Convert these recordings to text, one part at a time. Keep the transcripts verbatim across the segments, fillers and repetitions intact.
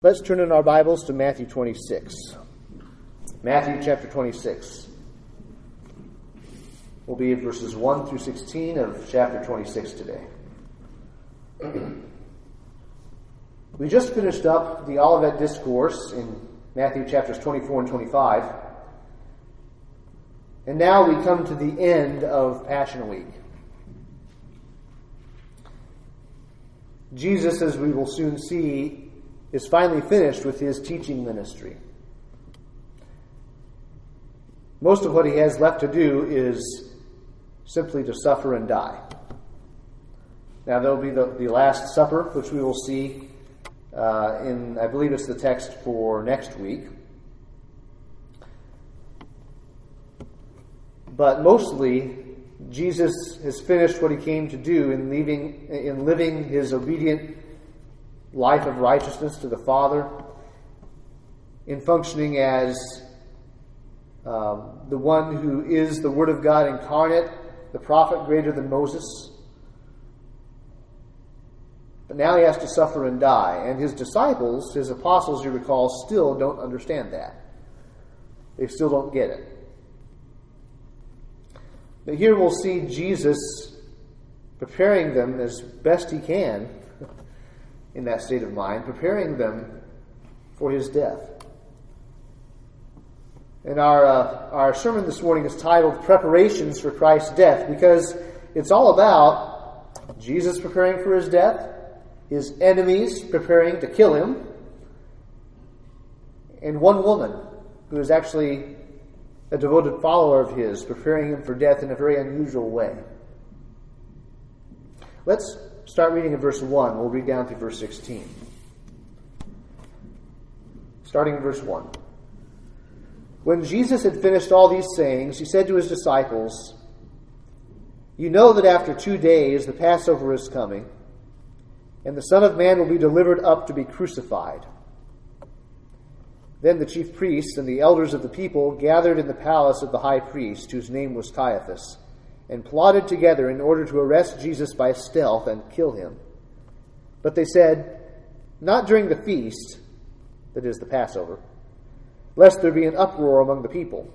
Let's turn in our Bibles to Matthew twenty-six. Matthew chapter twenty-six. We'll be at verses one through sixteen of chapter twenty-six today. We just finished up the Olivet Discourse in Matthew chapters twenty-four and twenty-five. And now we come to the end of Passion Week. Jesus, as we will soon see, is finally finished with his teaching ministry. Most of what he has left to do is simply to suffer and die. Now there will be the, the Last Supper, which we will see uh, in, I believe it's the text for next week. But mostly, Jesus has finished what he came to do in leaving, in living his obedient life of righteousness to the Father, in functioning as um, the one who is the Word of God incarnate, the prophet greater than Moses. But now he has to suffer and die. And his disciples, his apostles, you recall, still don't understand that. They still don't get it. But here we'll see Jesus preparing them as best he can in that state of mind, preparing them for his death. And our uh, our sermon this morning is titled Preparations for Christ's Death, because it's all about Jesus preparing for his death, his enemies preparing to kill him, and one woman who is actually a devoted follower of his, preparing him for death in a very unusual way. Let's start reading in verse one. We'll read down through verse sixteen. Starting in verse one. When Jesus had finished all these sayings, he said to his disciples, "You know that after two days the Passover is coming, and the Son of Man will be delivered up to be crucified." Then the chief priests and the elders of the people gathered in the palace of the high priest, whose name was Caiaphas, and plotted together in order to arrest Jesus by stealth and kill him. But they said, "Not during the feast," that is the Passover, "lest there be an uproar among the people."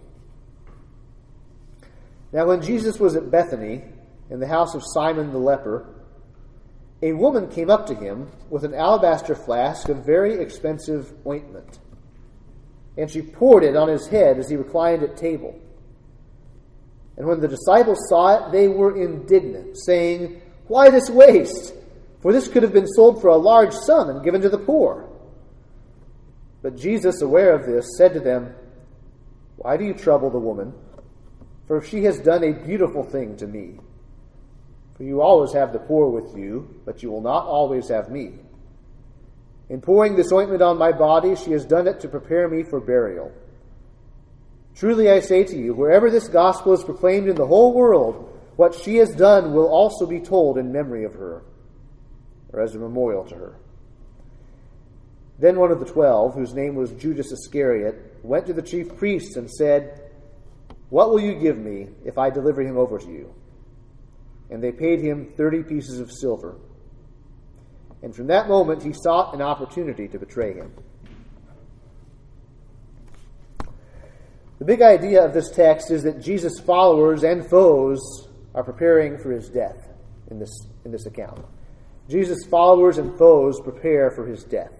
Now when Jesus was at Bethany, in the house of Simon the leper, a woman came up to him with an alabaster flask of very expensive ointment, and she poured it on his head as he reclined at table. And when the disciples saw it, they were indignant, saying, "Why this waste? For this could have been sold for a large sum and given to the poor." But Jesus, aware of this, said to them, "Why do you trouble the woman? For she has done a beautiful thing to me. For you always have the poor with you, but you will not always have me. In pouring this ointment on my body, she has done it to prepare me for burial. Truly I say to you, wherever this gospel is proclaimed in the whole world, what she has done will also be told in memory of her," or as a memorial to her. Then one of the twelve, whose name was Judas Iscariot, went to the chief priests and said, "What will you give me if I deliver him over to you?" And they paid him thirty pieces of silver. And from that moment he sought an opportunity to betray him. The big idea of this text is that Jesus' followers and foes are preparing for his death in this, in this account. Jesus' followers and foes prepare for his death.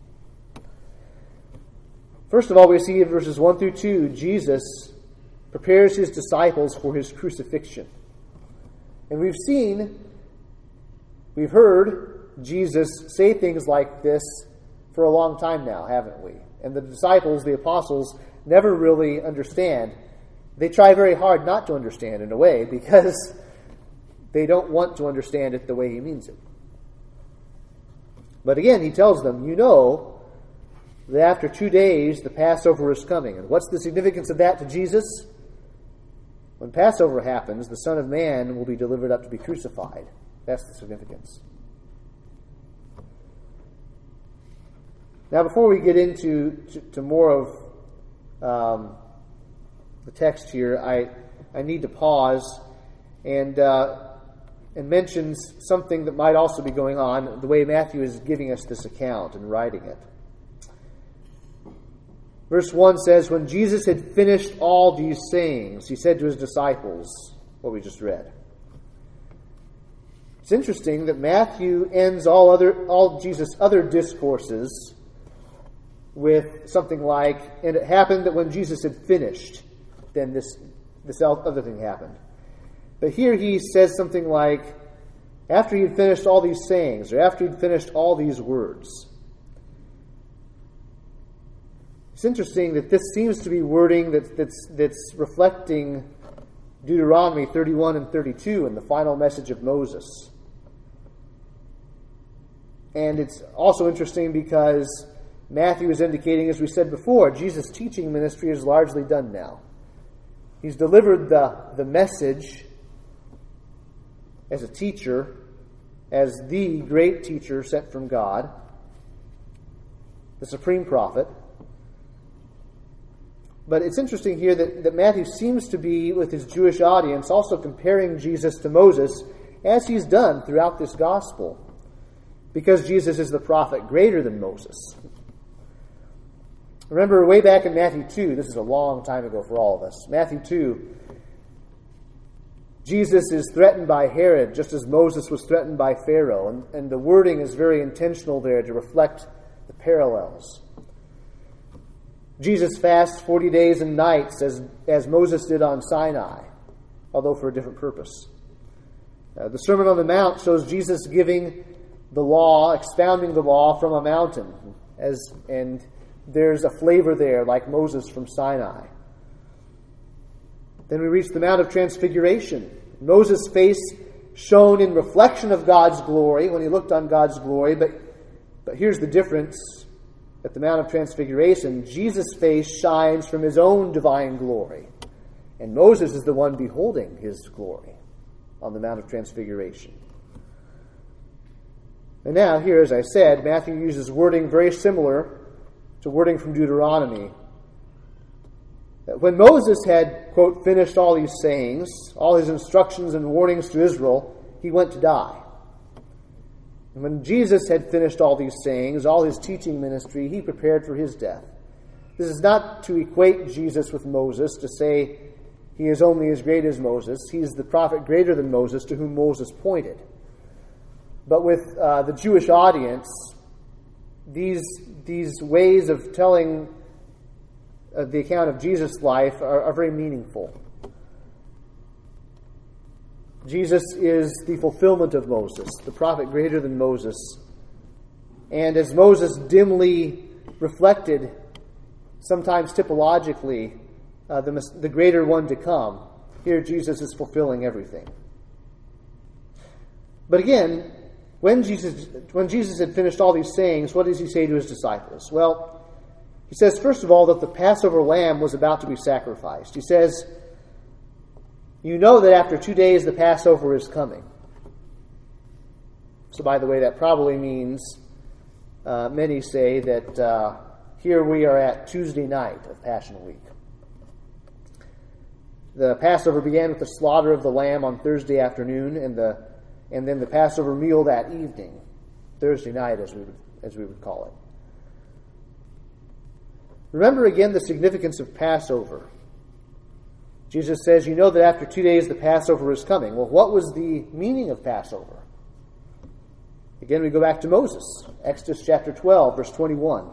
First of all, we see in verses one through two, Jesus prepares his disciples for his crucifixion. And we've seen, we've heard Jesus say things like this for a long time now, haven't we? And the disciples, the apostles, never really understand. They try very hard not to understand in a way because they don't want to understand it the way he means it. But again, he tells them, you know that after two days the Passover is coming. And what's the significance of that to Jesus? When Passover happens, the Son of Man will be delivered up to be crucified. That's the significance. Now, before we get into to, to more of um, the text here, I I need to pause and uh, and mention something that might also be going on, the way Matthew is giving us this account and writing it. Verse one says, when Jesus had finished all these sayings, he said to his disciples, what we just read. It's interesting that Matthew ends all other all Jesus' other discourses with something like, and it happened that when Jesus had finished, then this, this other thing happened. But here he says something like, after he had finished all these sayings, or after he had finished all these words. It's interesting that this seems to be wording that, that's, that's reflecting Deuteronomy thirty-one and thirty-two in the final message of Moses. And it's also interesting because Matthew is indicating, as we said before, Jesus' teaching ministry is largely done now. He's delivered the, the message as a teacher, as the great teacher sent from God, the supreme prophet. But it's interesting here that, that Matthew seems to be, with his Jewish audience, also comparing Jesus to Moses, as he's done throughout this gospel, because Jesus is the prophet greater than Moses. Remember, way back in Matthew two, this is a long time ago for all of us, Matthew two, Jesus is threatened by Herod, just as Moses was threatened by Pharaoh, and, and the wording is very intentional there to reflect the parallels. Jesus fasts forty days and nights, as, as Moses did on Sinai, although for a different purpose. Uh, the Sermon on the Mount shows Jesus giving the law, expounding the law from a mountain, as and there's a flavor there, like Moses from Sinai. Then we reach the Mount of Transfiguration. Moses' face shone in reflection of God's glory when he looked on God's glory, but, but here's the difference. At the Mount of Transfiguration, Jesus' face shines from his own divine glory, and Moses is the one beholding his glory on the Mount of Transfiguration. And now, here, as I said, Matthew uses wording very similar to wording from Deuteronomy. When Moses had, quote, finished all these sayings, all his instructions and warnings to Israel, he went to die. And when Jesus had finished all these sayings, all his teaching ministry, he prepared for his death. This is not to equate Jesus with Moses, to say he is only as great as Moses. He is the prophet greater than Moses, to whom Moses pointed. But with uh, the Jewish audience, these, these ways of telling uh, the account of Jesus' life are, are very meaningful. Jesus is the fulfillment of Moses, the prophet greater than Moses. And as Moses dimly reflected, sometimes typologically, uh, the, the greater one to come, here Jesus is fulfilling everything. But again, when Jesus, when Jesus had finished all these sayings, what does he say to his disciples? Well, he says, first of all, that the Passover lamb was about to be sacrificed. He says, you know that after two days the Passover is coming. So, by the way, that probably means, uh, many say that uh, here we are at Tuesday night of Passion Week. The Passover began with the slaughter of the lamb on Thursday afternoon, and the and then the Passover meal that evening, Thursday night, as we would, as we would call it. Remember again the significance of Passover. Jesus says, you know that after two days the Passover is coming. Well, what was the meaning of Passover? Again, we go back to Moses, Exodus chapter twelve, verse twenty-one.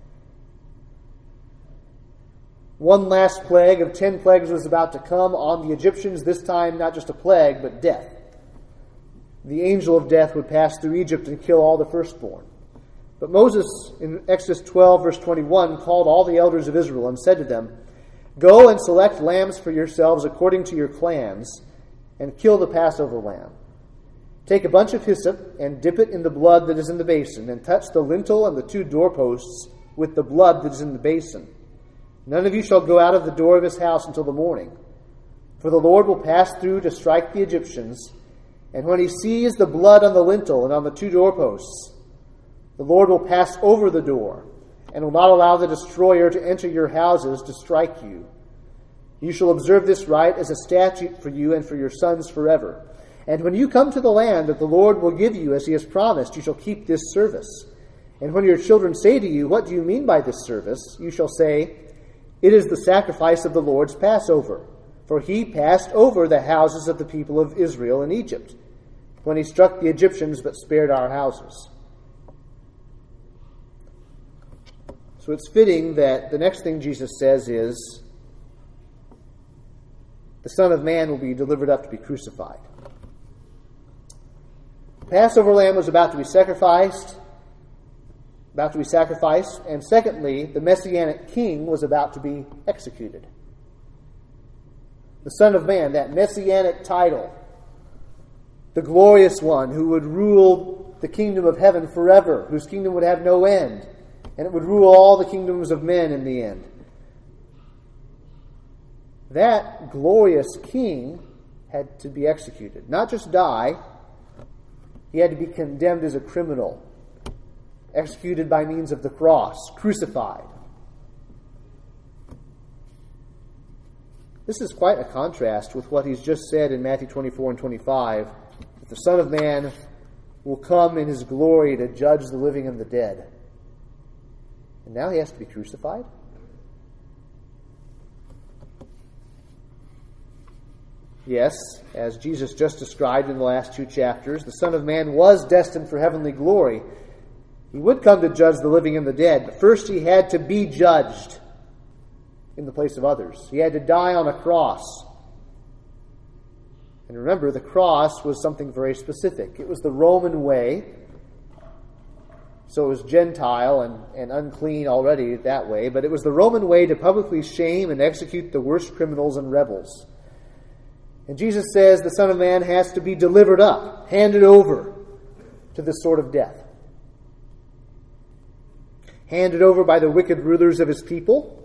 One last plague of ten plagues was about to come on the Egyptians, this time not just a plague, but death. The angel of death would pass through Egypt and kill all the firstborn. But Moses, in Exodus twelve, verse twenty-one, called all the elders of Israel and said to them, go and select lambs for yourselves according to your clans, and kill the Passover lamb. Take a bunch of hyssop and dip it in the blood that is in the basin, and touch the lintel and the two doorposts with the blood that is in the basin. None of you shall go out of the door of his house until the morning. For the Lord will pass through to strike the Egyptians, and when he sees the blood on the lintel and on the two doorposts, the Lord will pass over the door, and will not allow the destroyer to enter your houses to strike you. You shall observe this rite as a statute for you and for your sons forever. And when you come to the land that the Lord will give you as he has promised, you shall keep this service. And when your children say to you, what do you mean by this service? You shall say, It is the sacrifice of the Lord's Passover, for he passed over the houses of the people of Israel in Egypt, when he struck the Egyptians but spared our houses. So it's fitting that the next thing Jesus says is, the Son of Man will be delivered up to be crucified. The Passover lamb was about to be sacrificed, about to be sacrificed, and secondly, the Messianic king was about to be executed. The Son of Man, that Messianic title, the glorious one who would rule the kingdom of heaven forever, whose kingdom would have no end, and it would rule all the kingdoms of men in the end. That glorious king had to be executed. Not just die, he had to be condemned as a criminal, executed by means of the cross, crucified. This is quite a contrast with what he's just said in Matthew twenty-four and twenty-five, that the Son of Man will come in his glory to judge the living and the dead. And now he has to be crucified? Yes, as Jesus just described in the last two chapters, the Son of Man was destined for heavenly glory. He would come to judge the living and the dead, but first he had to be judged in the place of others. He had to die on a cross. And remember, the cross was something very specific. It was the Roman way, so it was Gentile and, and unclean already that way, but it was the Roman way to publicly shame and execute the worst criminals and rebels. And Jesus says the Son of Man has to be delivered up, handed over to this sort of death. Handed over by the wicked rulers of his people,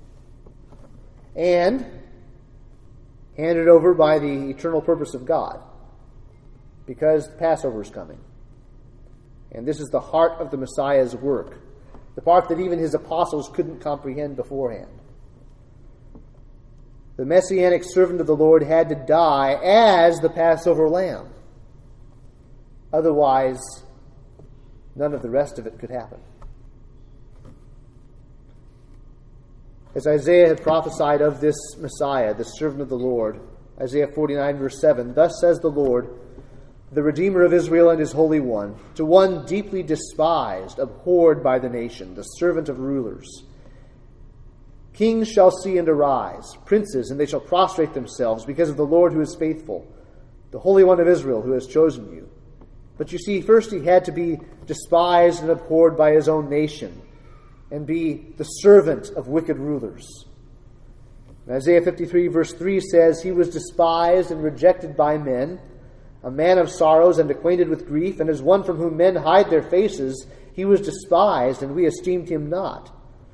and handed over by the eternal purpose of God, because the Passover is coming. And this is the heart of the Messiah's work, the part that even his apostles couldn't comprehend beforehand. The Messianic servant of the Lord had to die as the Passover lamb. Otherwise, none of the rest of it could happen. As Isaiah had prophesied of this Messiah, the servant of the Lord, Isaiah forty-nine, verse seven, "Thus says the Lord, the Redeemer of Israel and his Holy One, to one deeply despised, abhorred by the nation, the servant of rulers. Kings shall see and arise, princes, and they shall prostrate themselves because of the Lord who is faithful, the Holy One of Israel who has chosen you." But you see, first he had to be despised and abhorred by his own nation and be the servant of wicked rulers. And Isaiah fifty-three, verse three says, "He was despised and rejected by men, a man of sorrows and acquainted with grief, and as one from whom men hide their faces, he was despised, and we esteemed him not.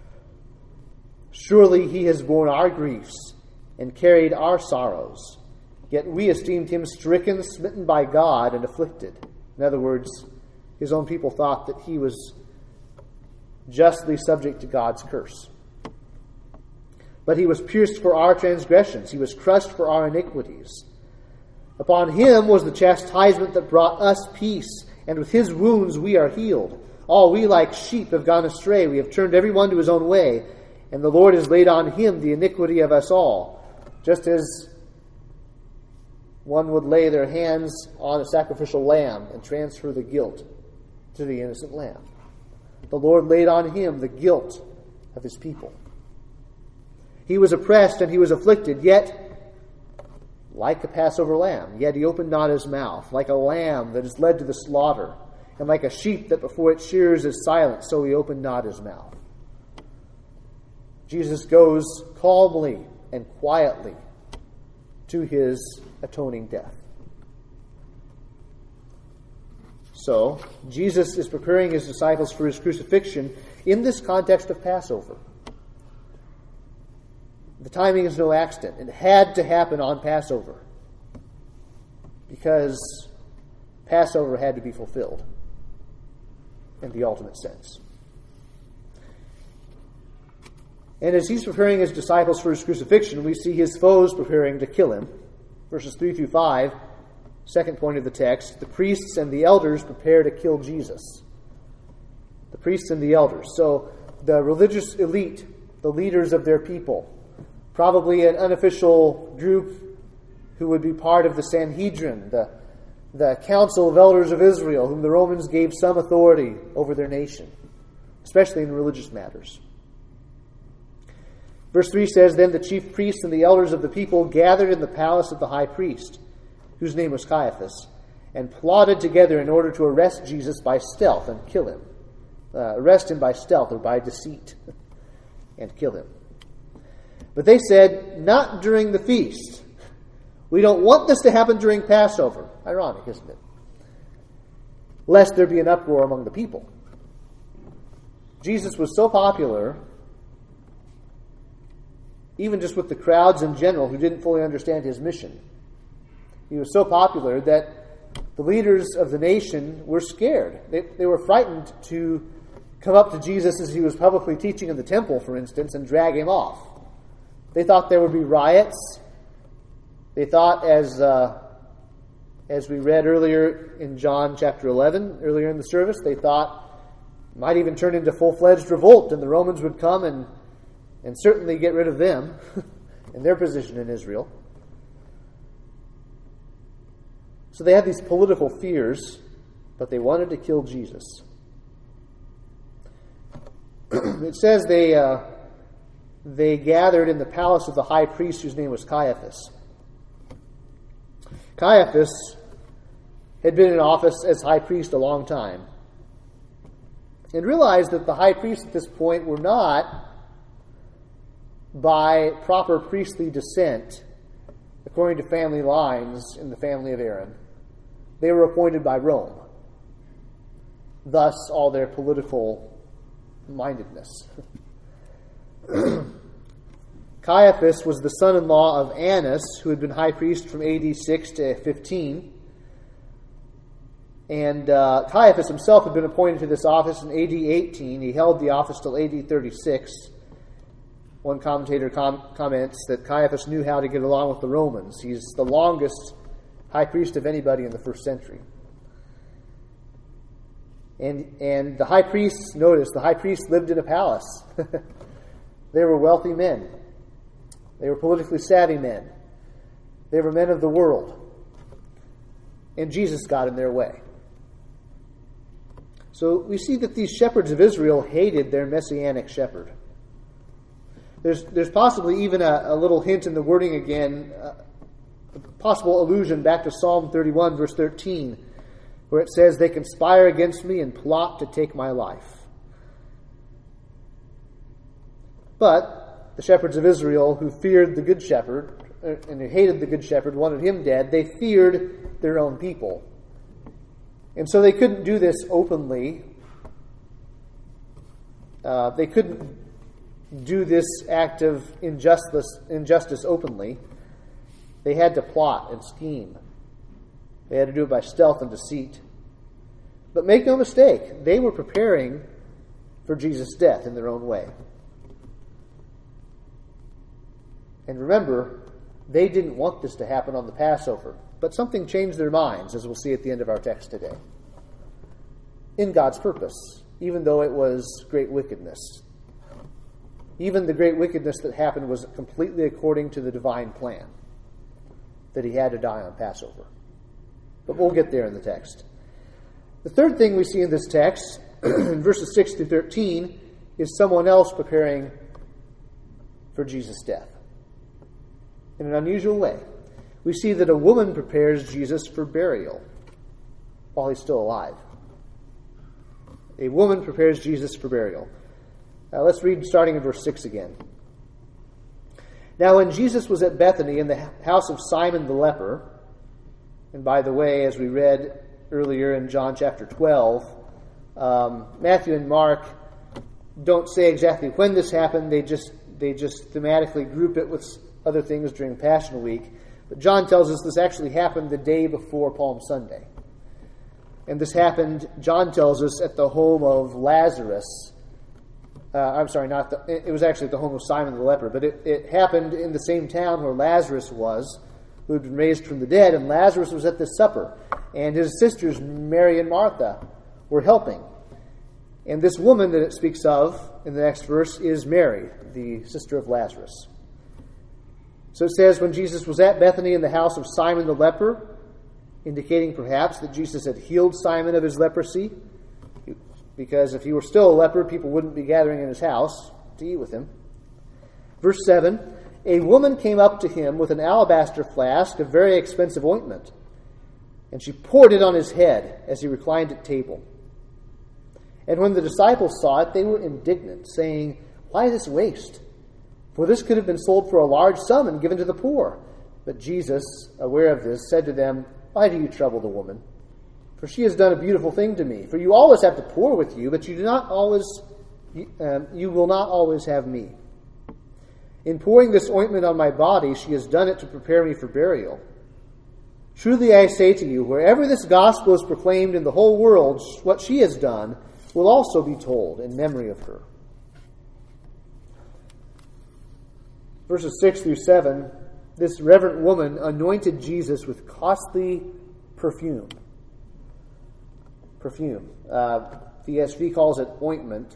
Surely he has borne our griefs and carried our sorrows. Yet we esteemed him stricken, smitten by God, and afflicted." In other words, his own people thought that he was justly subject to God's curse. "But he was pierced for our transgressions. He was crushed for our iniquities. Upon him was the chastisement that brought us peace, and with his wounds we are healed. All we like sheep have gone astray. We have turned every one to his own way, and the Lord has laid on him the iniquity of us all." Just as one would lay their hands on a sacrificial lamb and transfer the guilt to the innocent lamb. The Lord laid on him the guilt of his people. He was oppressed and he was afflicted, yet like a Passover lamb, yet he opened not his mouth. Like a lamb that is led to the slaughter, and like a sheep that before its shears is silent, so he opened not his mouth. Jesus goes calmly and quietly to his atoning death. So, Jesus is preparing his disciples for his crucifixion in this context of Passover. The timing is no accident. It had to happen on Passover because Passover had to be fulfilled in the ultimate sense. And as he's preparing his disciples for his crucifixion, we see his foes preparing to kill him. Verses three through five, second point of the text, the priests and the elders prepare to kill Jesus. The priests and the elders. So the religious elite the leaders of their people, probably an unofficial group who would be part of the Sanhedrin, the, the Council of Elders of Israel, whom the Romans gave some authority over their nation, especially in religious matters. Verse three says, Then the chief priests and the elders of the people gathered in the palace of the high priest, whose name was Caiaphas, and plotted together in order to arrest Jesus by stealth and kill him. Uh, arrest him by stealth or by deceit and kill him. But they said, not during the feast. We don't want this to happen during Passover. Ironic, isn't it? Lest there be an uproar among the people. Jesus was so popular, even just with the crowds in general who didn't fully understand his mission. He was so popular that the leaders of the nation were scared. They, they were frightened to come up to Jesus as he was publicly teaching in the temple, for instance, and drag him off. They thought there would be riots. They thought, as uh, as we read earlier in John chapter eleven, earlier in the service, they thought it might even turn into full-fledged revolt, and the Romans would come and, and certainly get rid of them and their position in Israel. So they had these political fears, but they wanted to kill Jesus. It says they uh, they gathered in the palace of the high priest, whose name was Caiaphas. Caiaphas had been in office as high priest a long time, and realized that the high priests at this point were not by proper priestly descent, according to family lines in the family of Aaron. They were appointed by Rome. Thus, all their political mindedness. Caiaphas was the son-in-law of Annas, who had been high priest from A D six to fifteen. And uh, Caiaphas himself had been appointed to this office in A D eighteen. He held the office till A D thirty-six. One commentator com- comments that Caiaphas knew how to get along with the Romans. He's the longest high priest of anybody in the first century. And and the high priests, notice, the high priests lived in a palace. They were wealthy men. They were politically savvy men. They were men of the world. And Jesus got in their way. So we see that these shepherds of Israel hated their messianic shepherd. There's there's possibly even a, a little hint in the wording again, uh, a possible allusion back to Psalm thirty-one, verse thirteen, where it says, They conspire against me and plot to take my life. But the shepherds of Israel, who feared the good shepherd, and who hated the good shepherd, wanted him dead, they feared their own people. And so they couldn't do this openly. Uh, they couldn't do this act of injustice, injustice openly. They had to plot and scheme. They had to do it by stealth and deceit. But make no mistake, they were preparing for Jesus' death in their own way. And remember, they didn't want this to happen on the Passover, but something changed their minds, as we'll see at the end of our text today. In God's purpose, even though it was great wickedness. Even the great wickedness that happened was completely according to the divine plan, that he had to die on Passover. But we'll get there in the text. The third thing we see in this text, in verses six through thirteen, is someone else preparing for Jesus' death. In an unusual way. We see that a woman prepares Jesus for burial while he's still alive. A woman prepares Jesus for burial. Uh, let's read starting in verse six again. Now when Jesus was at Bethany in the house of Simon the leper, and by the way, as we read earlier in John chapter twelve, um, Matthew and Mark don't say exactly when this happened. They just they just thematically group it with other things during Passion Week. But John tells us this actually happened the day before Palm Sunday. And this happened, John tells us, at the home of Lazarus. Uh, I'm sorry, not the, it was actually at the home of Simon the leper, but it, it happened in the same town where Lazarus was, who had been raised from the dead, and Lazarus was at this supper. And his sisters, Mary and Martha, were helping. And this woman that it speaks of in the next verse is Mary, the sister of Lazarus. So it says, when Jesus was at Bethany in the house of Simon the leper, indicating perhaps that Jesus had healed Simon of his leprosy, because if he were still a leper, people wouldn't be gathering in his house to eat with him. Verse seven, a woman came up to him with an alabaster flask of very expensive ointment, and she poured it on his head as he reclined at table. And when the disciples saw it, they were indignant, saying, why this waste? For this could have been sold for a large sum and given to the poor. But Jesus, aware of this, said to them, why do you trouble the woman? For she has done a beautiful thing to me. For you always have the poor with you, but you do not always, um, you will not always have me. In pouring this ointment on my body, she has done it to prepare me for burial. Truly I say to you, wherever this gospel is proclaimed in the whole world, what she has done will also be told in memory of her. Verses six through seven, this reverent woman anointed Jesus with costly perfume. Perfume. Uh, the E S V calls it ointment.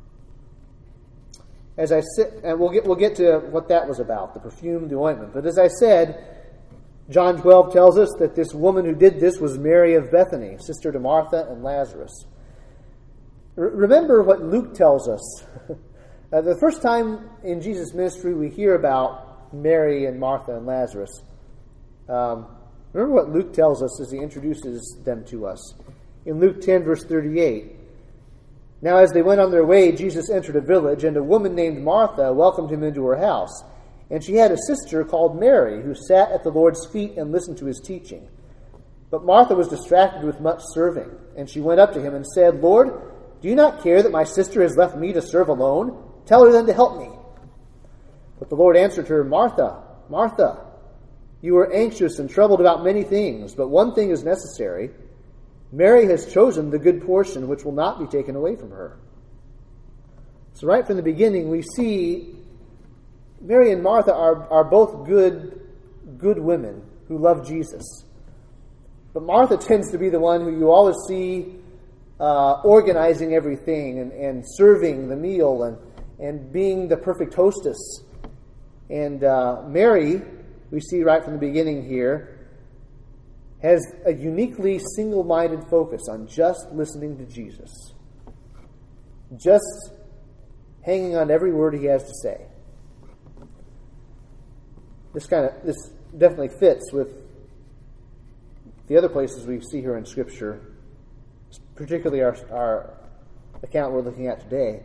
As I said, and we'll get we'll get to what that was about, the perfume, the ointment. But as I said, John twelve tells us that this woman who did this was Mary of Bethany, sister to Martha and Lazarus. R- remember what Luke tells us. uh, the first time in Jesus' ministry we hear about Mary and Martha and Lazarus. Um, remember what Luke tells us as he introduces them to us. In Luke ten, verse thirty-eight, now as they went on their way, Jesus entered a village, and a woman named Martha welcomed him into her house. And she had a sister called Mary, who sat at the Lord's feet and listened to his teaching. But Martha was distracted with much serving, and she went up to him and said, Lord, do you not care that my sister has left me to serve alone? Tell her then to help me. But the Lord answered her, Martha, Martha, you are anxious and troubled about many things, but one thing is necessary. Mary has chosen the good portion which will not be taken away from her. So right from the beginning, we see Mary and Martha are, are both good, good women who love Jesus. But Martha tends to be the one who you always see uh, organizing everything and, and serving the meal and, and being the perfect hostess. And uh, Mary, we see right from the beginning here, has a uniquely single-minded focus on just listening to Jesus. Just hanging on every word he has to say. This kind of this definitely fits with the other places we see her in Scripture, particularly our, our account we're looking at today.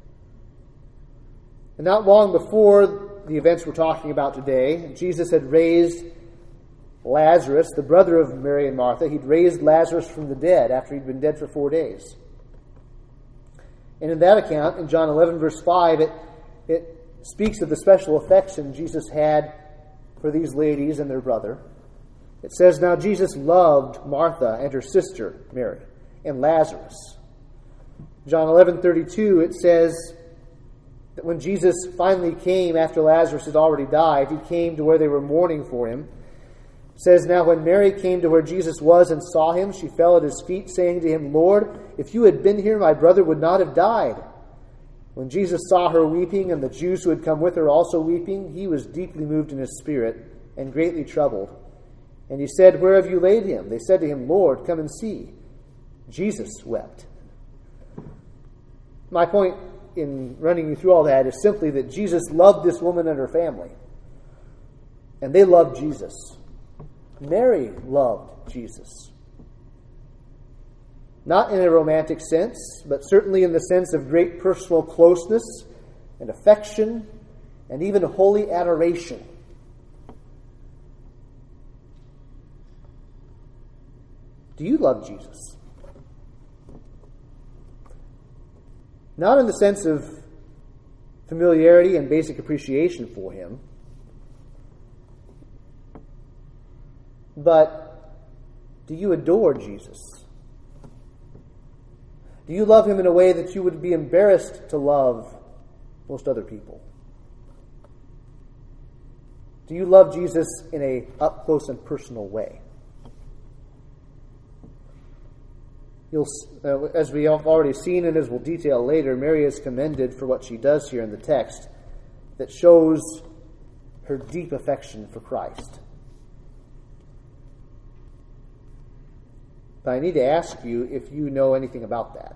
And not long before the events we're talking about today, Jesus had raised Lazarus, the brother of Mary and Martha. He'd raised Lazarus from the dead after he'd been dead for four days. And in that account, in John eleven, verse five, it, it speaks of the special affection Jesus had for these ladies and their brother. It says, now Jesus loved Martha and her sister, Mary, and Lazarus. John eleven thirty-two, it says that when Jesus finally came after Lazarus had already died, he came to where they were mourning for him. It says, now when Mary came to where Jesus was and saw him, she fell at his feet, saying to him, Lord, if you had been here, my brother would not have died. When Jesus saw her weeping, and the Jews who had come with her also weeping, he was deeply moved in his spirit and greatly troubled. And he said, where have you laid him? They said to him, Lord, come and see. Jesus wept. My point in running you through all that is simply that Jesus loved this woman and her family. And they loved Jesus. Mary loved Jesus. Not in a romantic sense, but certainly in the sense of great personal closeness and affection and even holy adoration. Do you love Jesus? Not in the sense of familiarity and basic appreciation for him, but do you adore Jesus? Do you love him in a way that you would be embarrassed to love most other people? Do you love Jesus in a up-close and personal way? You'll, uh, as we have already seen and as we'll detail later, Mary is commended for what she does here in the text that shows her deep affection for Christ. But I need to ask you if you know anything about that.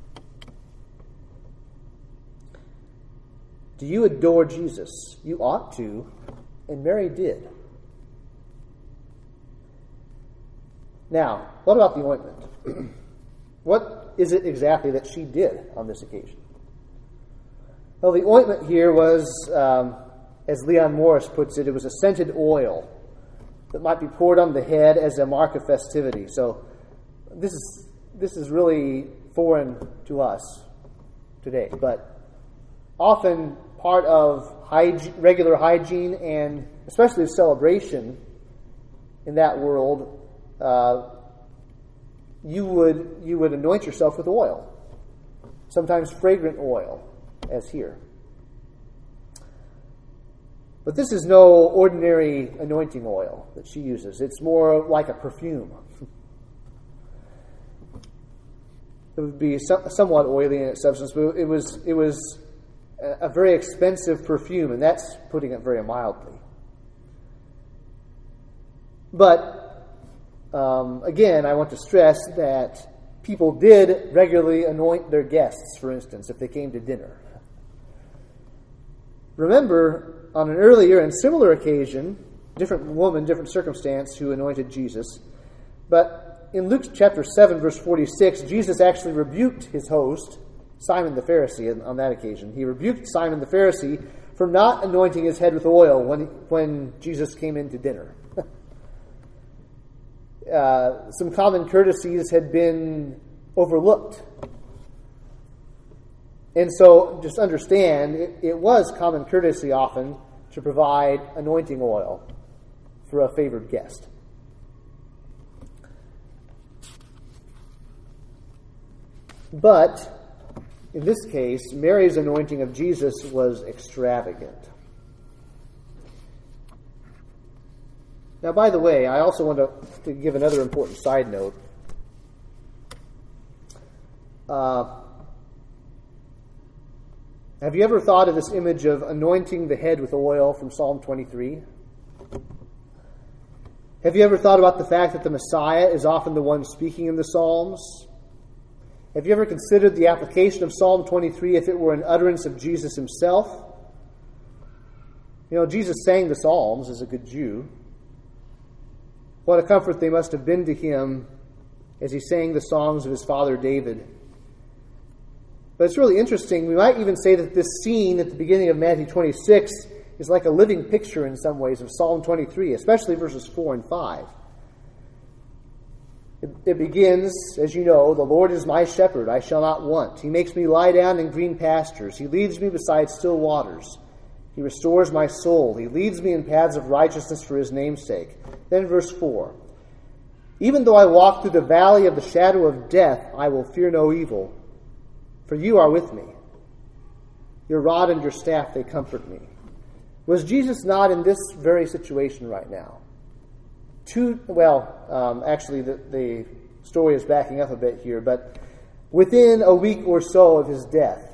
Do you adore Jesus? You ought to, and Mary did. Now, what about the ointment? What is it exactly that she did on this occasion? Well, the ointment here was, um, as Leon Morris puts it, it was a scented oil that might be poured on the head as a mark of festivity. So this is this is really foreign to us today, but often part of hygiene, regular hygiene and especially celebration in that world, uh, you would you would anoint yourself with oil, sometimes fragrant oil, as here. But this is no ordinary anointing oil that she uses. It's more like a perfume. It would be some, somewhat oily in its substance, but it was it was a very expensive perfume, and that's putting it very mildly. But um, again, I want to stress that people did regularly anoint their guests, for instance, if they came to dinner. Remember, on an earlier and similar occasion, different woman, different circumstance, who anointed Jesus. But in Luke chapter seven, verse forty-six, Jesus actually rebuked his host, Simon the Pharisee, on that occasion. He rebuked Simon the Pharisee for not anointing his head with oil when, when Jesus came in to dinner. uh, some common courtesies had been overlooked. And so, just understand, it, it was common courtesy often to provide anointing oil for a favored guest. But, in this case, Mary's anointing of Jesus was extravagant. Now, by the way, I also want to, to give another important side note. Uh, Have you ever thought of this image of anointing the head with oil from Psalm twenty-three? Have you ever thought about the fact that the Messiah is often the one speaking in the Psalms? Have you ever considered the application of Psalm twenty-three if it were an utterance of Jesus himself? You know, Jesus sang the Psalms as a good Jew. What a comfort they must have been to him as he sang the songs of his father David. But it's really interesting. We might even say that this scene at the beginning of Matthew twenty-six is like a living picture in some ways of Psalm twenty-three, especially verses four and five. It, it begins, as you know, "The Lord is my shepherd, I shall not want. He makes me lie down in green pastures. He leads me beside still waters. He restores my soul. He leads me in paths of righteousness for his name's sake." Then verse four. "Even though I walk through the valley of the shadow of death, I will fear no evil. For you are with me. Your rod and your staff, they comfort me." Was Jesus not in this very situation right now? Two, well, um, actually the, the story is backing up a bit here, but within a week or so of his death,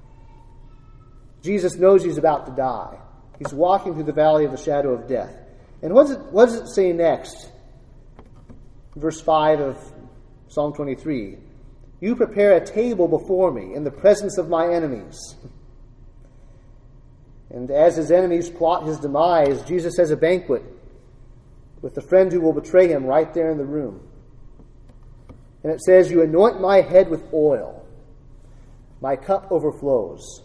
Jesus knows he's about to die. He's walking through the valley of the shadow of death. And what does it, what does it say next? Verse five of Psalm twenty-three. "You prepare a table before me in the presence of my enemies." And as his enemies plot his demise, Jesus has a banquet with the friend who will betray him right there in the room. And it says, "You anoint my head with oil. My cup overflows."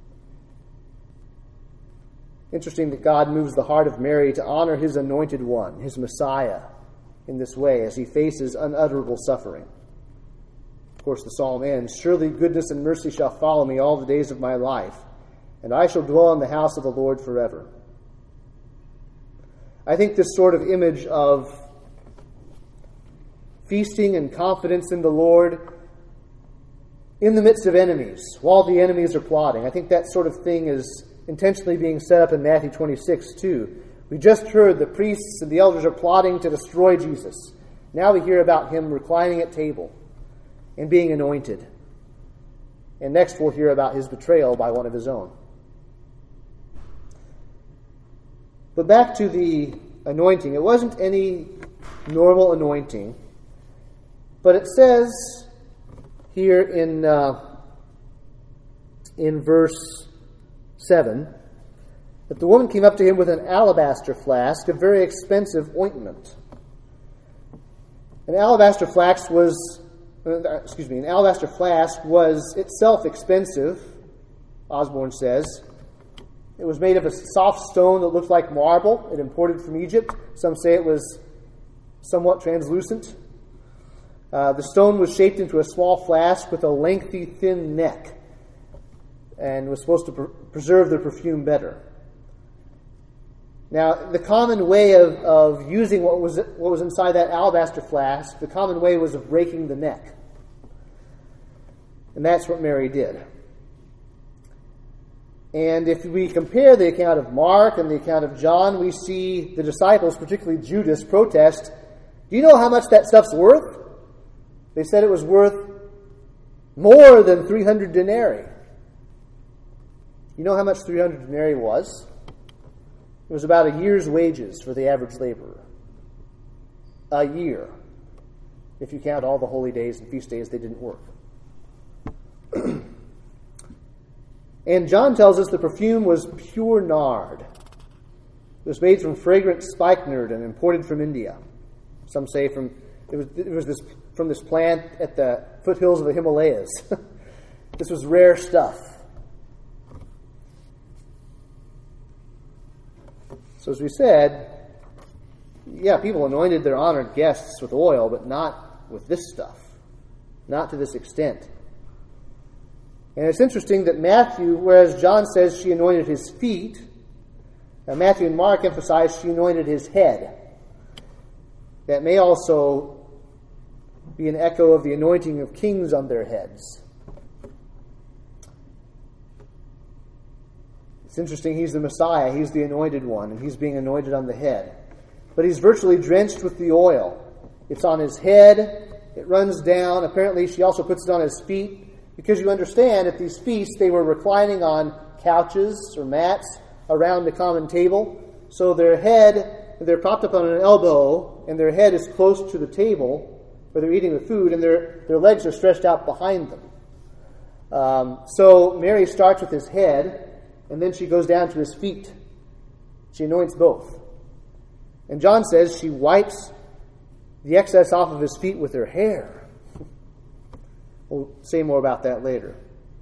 Interesting that God moves the heart of Mary to honor his anointed one, his Messiah, in this way as he faces unutterable suffering. Of course, the psalm ends, "Surely goodness and mercy shall follow me all the days of my life, and I shall dwell in the house of the Lord forever." I think this sort of image of feasting and confidence in the Lord in the midst of enemies, while the enemies are plotting, I think that sort of thing is intentionally being set up in Matthew twenty-six too. We just heard the priests and the elders are plotting to destroy Jesus. Now we hear about him reclining at table and being anointed. And next we'll hear about his betrayal by one of his own. But back to the anointing. It wasn't any normal anointing, but it says here in uh, in verse seven that the woman came up to him with an alabaster flask of very expensive ointment. An alabaster flask was, uh, excuse me, an alabaster flask was itself expensive, Osborne says. It was made of a soft stone that looked like marble. It imported from Egypt. Some say it was somewhat translucent. Uh, the stone was shaped into a small flask with a lengthy, thin neck and was supposed to pr- preserve the perfume better. Now, the common way of, of using what was what was inside that alabaster flask, the common way was of breaking the neck. And that's what Mary did. And if we compare the account of Mark and the account of John, we see the disciples, particularly Judas, protest, "Do you know how much that stuff's worth?" They said it was worth more than three hundred denarii. You know how much three hundred denarii was? It was about a year's wages for the average laborer. A year. If you count all the holy days and feast days they didn't work. And John tells us the perfume was pure nard. It was made from fragrant spikenard and imported from India. Some say from it was it was this from this plant at the foothills of the Himalayas. This was rare stuff. So as we said, yeah, people anointed their honored guests with oil, but not with this stuff. Not to this extent. And it's interesting that Matthew, whereas John says she anointed his feet, uh, Matthew and Mark emphasize she anointed his head. That may also be an echo of the anointing of kings on their heads. It's interesting, he's the Messiah, he's the anointed one, and he's being anointed on the head. But he's virtually drenched with the oil. It's on his head, it runs down. Apparently she also puts it on his feet, because you understand at these feasts they were reclining on couches or mats around the common table. So their head, they're propped up on an elbow, and their head is close to the table where they're eating the food, and their, their legs are stretched out behind them. Um, so Mary starts with his head, and then she goes down to his feet. She anoints both. And John says she wipes the excess off of his feet with her hair. We'll say more about that later.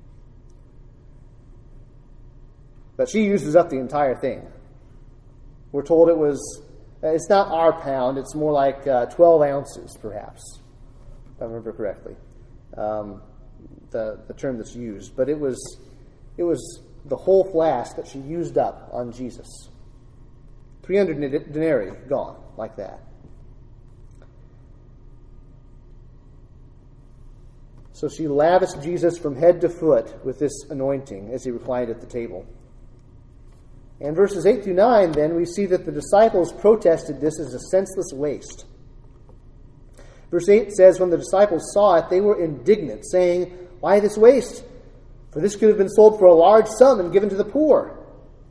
But she uses up the entire thing. We're told it was, it's not our pound, it's more like uh, twelve ounces, perhaps, if I remember correctly, um, the, the term that's used. But it was, it was the whole flask that she used up on Jesus. three hundred denarii gone, like that. So she lavished Jesus from head to foot with this anointing as he reclined at the table. And verses eight through nine, then, we see that the disciples protested this as a senseless waste. Verse eight says, when the disciples saw it, they were indignant, saying, "Why this waste? For this could have been sold for a large sum and given to the poor."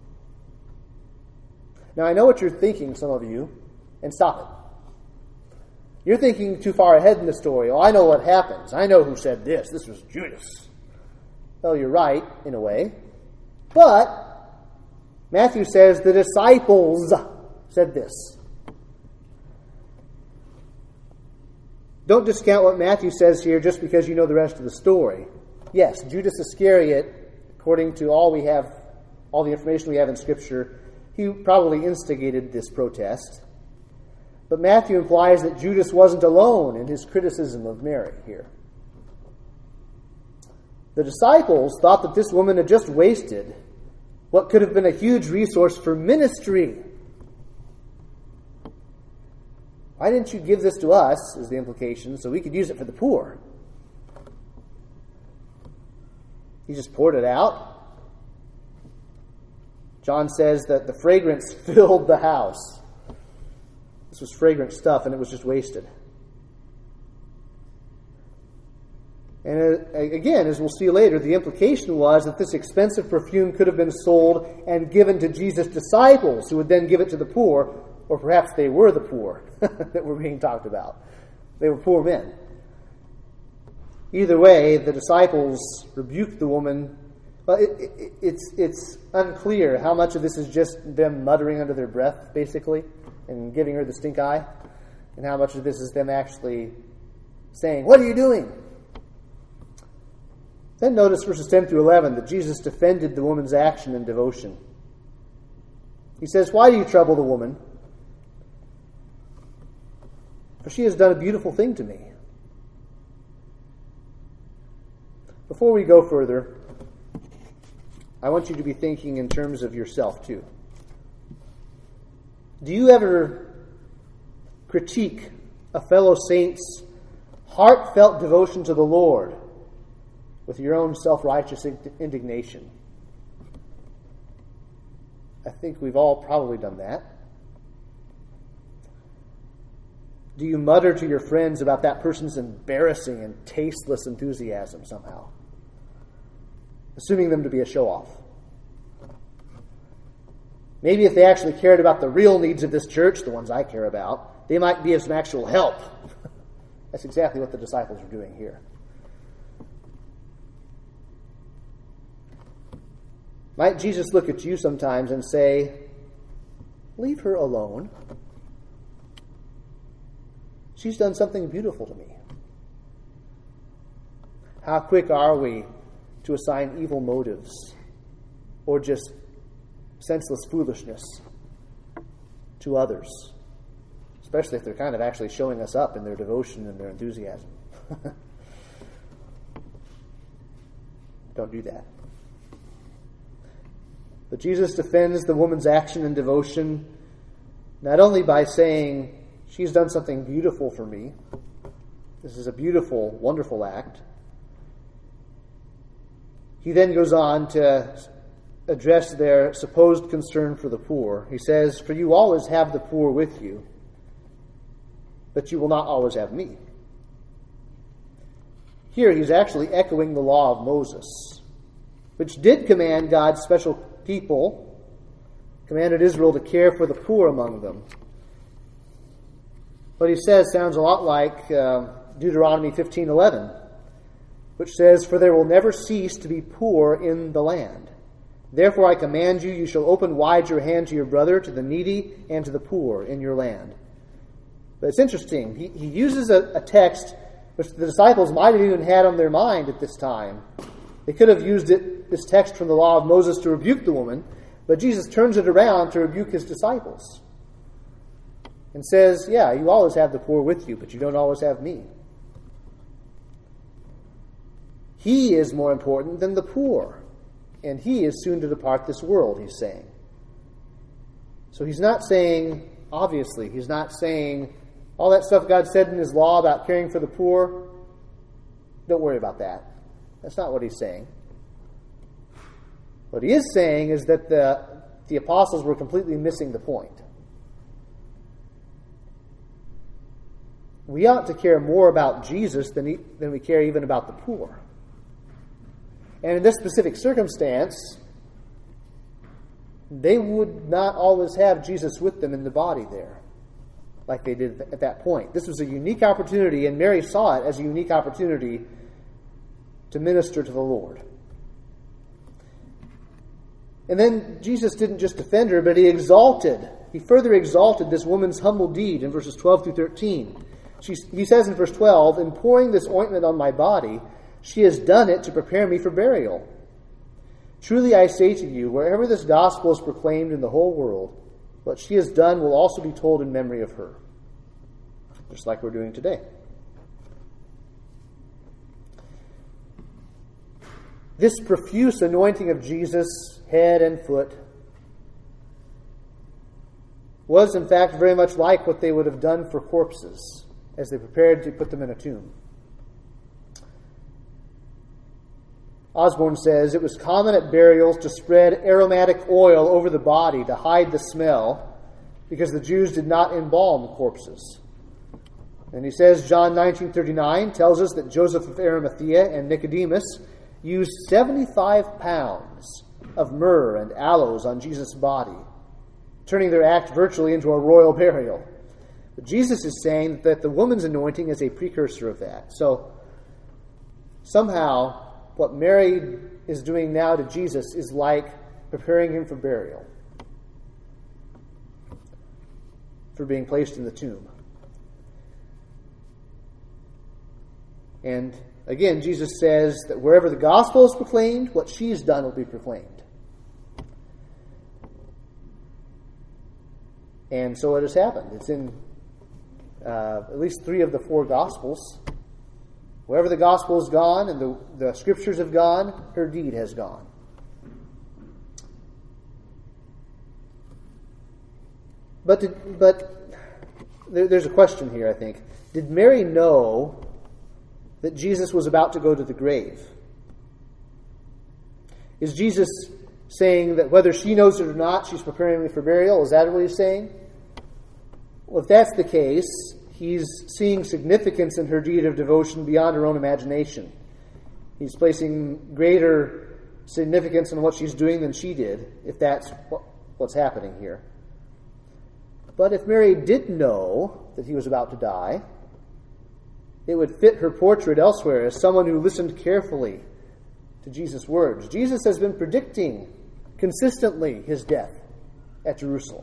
Now, I know what you're thinking, some of you, and stop it. You're thinking too far ahead in the story. Oh, I know what happens. I know who said this. This was Judas. Well, you're right, in a way. But Matthew says the disciples said this. Don't discount what Matthew says here just because you know the rest of the story. Yes, Judas Iscariot, according to all we have, all the information we have in Scripture, he probably instigated this protest. But Matthew implies that Judas wasn't alone in his criticism of Mary here. The disciples thought that this woman had just wasted what could have been a huge resource for ministry. Why didn't you give this to us, is the implication, so we could use it for the poor? He just poured it out. John says that the fragrance filled the house. This was fragrant stuff, and it was just wasted. And uh, again, as we'll see later, the implication was that this expensive perfume could have been sold and given to Jesus' disciples, who would then give it to the poor, or perhaps they were the poor that were being talked about. They were poor men. Either way, the disciples rebuked the woman. Well, it, it, it's, it's unclear how much of this is just them muttering under their breath, basically, and giving her the stink eye, and how much of this is them actually saying, "What are you doing?" Then notice verses ten through eleven that Jesus defended the woman's action and devotion. He says, "Why do you trouble the woman? For she has done a beautiful thing to me." Before we go further, I want you to be thinking in terms of yourself too. Do you ever critique a fellow saint's heartfelt devotion to the Lord with your own self-righteous indignation? I think we've all probably done that. Do you mutter to your friends about that person's embarrassing and tasteless enthusiasm somehow, assuming them to be a show-off? Maybe if they actually cared about the real needs of this church, the ones I care about, they might be of some actual help. That's exactly what the disciples are doing here. Might Jesus look at you sometimes and say, "Leave her alone. She's done something beautiful to me"? How quick are we to assign evil motives or just senseless foolishness to others, especially if they're kind of actually showing us up in their devotion and their enthusiasm? Don't do that. But Jesus defends the woman's action and devotion not only by saying, "She's done something beautiful for me. This is a beautiful, wonderful act." He then goes on to address their supposed concern for the poor. He says, "For you always have the poor with you, but you will not always have me." Here he's actually echoing the law of Moses, which did command God's special people, commanded Israel to care for the poor among them. What he says sounds a lot like uh, Deuteronomy fifteen eleven, which says, "For there will never cease to be poor in the land. Therefore I command you, you shall open wide your hand to your brother, to the needy, and to the poor in your land." But it's interesting. He, he uses a, a text which the disciples might have even had on their mind at this time. They could have used it, this text from the law of Moses, to rebuke the woman, but Jesus turns it around to rebuke his disciples and says, "Yeah, you always have the poor with you, but you don't always have me." He is more important than the poor, and he is soon to depart this world, he's saying. So he's not saying, obviously, he's not saying all that stuff God said in his law about caring for the poor, don't worry about that. That's not what he's saying. What he is saying is that the, the apostles were completely missing the point. We ought to care more about Jesus than, he, than we care even about the poor. And in this specific circumstance, they would not always have Jesus with them in the body there, like they did at that point. This was a unique opportunity, and Mary saw it as a unique opportunity to minister to the Lord. And then Jesus didn't just defend her, but he exalted. He further exalted this woman's humble deed in verses twelve through thirteen. She, he says in verse twelve, "In pouring this ointment on my body, she has done it to prepare me for burial. Truly I say to you, wherever this gospel is proclaimed in the whole world, what she has done will also be told in memory of her." Just like we're doing today. This profuse anointing of Jesus' head and foot was in fact very much like what they would have done for corpses as they prepared to put them in a tomb. Osborne says, "It was common at burials to spread aromatic oil over the body to hide the smell, because the Jews did not embalm corpses." And he says, John nineteen thirty-nine tells us that Joseph of Arimathea and Nicodemus used seventy-five pounds of myrrh and aloes on Jesus' body, turning their act virtually into a royal burial. But Jesus is saying that the woman's anointing is a precursor of that. So somehow what Mary is doing now to Jesus is like preparing him for burial, for being placed in the tomb. And again, Jesus says that wherever the gospel is proclaimed, what she's done will be proclaimed. And so it has happened. It's in uh, at least three of the four gospels. Wherever the gospel has gone and the, the scriptures have gone, her deed has gone. But, did, but there, there's a question here, I think. Did Mary know that Jesus was about to go to the grave? Is Jesus saying that whether she knows it or not, she's preparing me for burial? Is that what he's saying? Well, if that's the case, he's seeing significance in her deed of devotion beyond her own imagination. He's placing greater significance in what she's doing than she did, if that's what's happening here. But if Mary did know that he was about to die, it would fit her portrait elsewhere as someone who listened carefully to Jesus' words. Jesus has been predicting consistently his death at Jerusalem.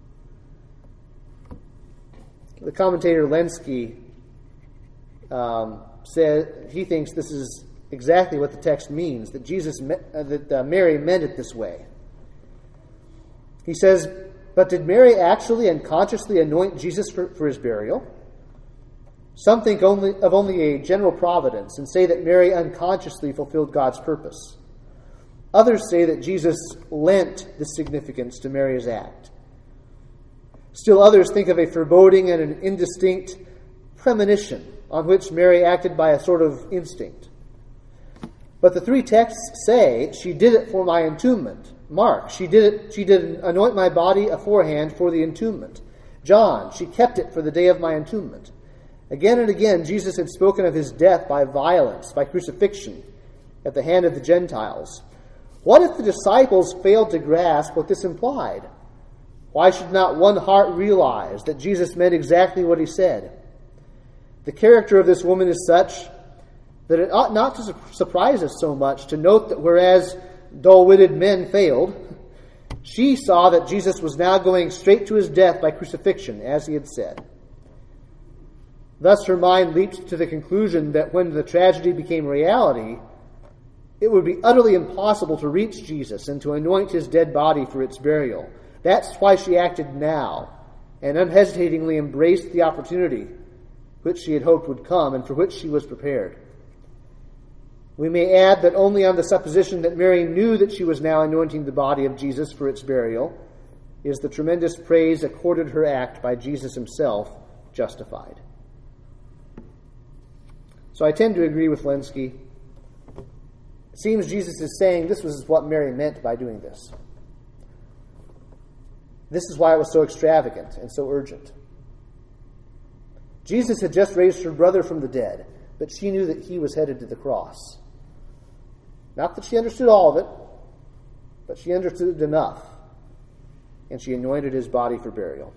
The commentator Lenski um, said he thinks this is exactly what the text means, that Jesus, me- uh, that uh, Mary meant it this way. He says, "But did Mary actually and consciously anoint Jesus for, for his burial? Some think only of only a general providence and say that Mary unconsciously fulfilled God's purpose. Others say that Jesus lent this significance to Mary's act. Still others think of a foreboding and an indistinct premonition on which Mary acted by a sort of instinct. But the three texts say, she did it for my entombment. Mark, she did it, she did anoint my body aforehand for the entombment. John, she kept it for the day of my entombment. Again and again, Jesus had spoken of his death by violence, by crucifixion, at the hand of the Gentiles. What if the disciples failed to grasp what this implied? Why should not one heart realize that Jesus meant exactly what he said? The character of this woman is such that it ought not to surprise us so much to note that whereas dull-witted men failed, she saw that Jesus was now going straight to his death by crucifixion, as he had said. Thus her mind leaped to the conclusion that when the tragedy became reality, it would be utterly impossible to reach Jesus and to anoint his dead body for its burial. That's why she acted now and unhesitatingly embraced the opportunity which she had hoped would come and for which she was prepared. We may add that only on the supposition that Mary knew that she was now anointing the body of Jesus for its burial is the tremendous praise accorded her act by Jesus himself justified. So I tend to agree with Lenski. It seems Jesus is saying this was what Mary meant by doing this. This is why it was so extravagant and so urgent. Jesus had just raised her brother from the dead, but she knew that he was headed to the cross. Not that she understood all of it, but she understood enough, and she anointed his body for burial.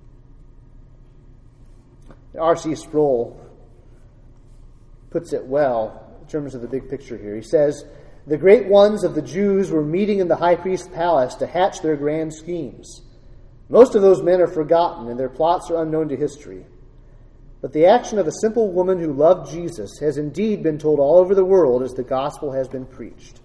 R C Sproul puts it well in terms of the big picture here. He says, the great ones of the Jews were meeting in the high priest's palace to hatch their grand schemes. Most of those men are forgotten, and their plots are unknown to history. But the action of a simple woman who loved Jesus has indeed been told all over the world as the gospel has been preached.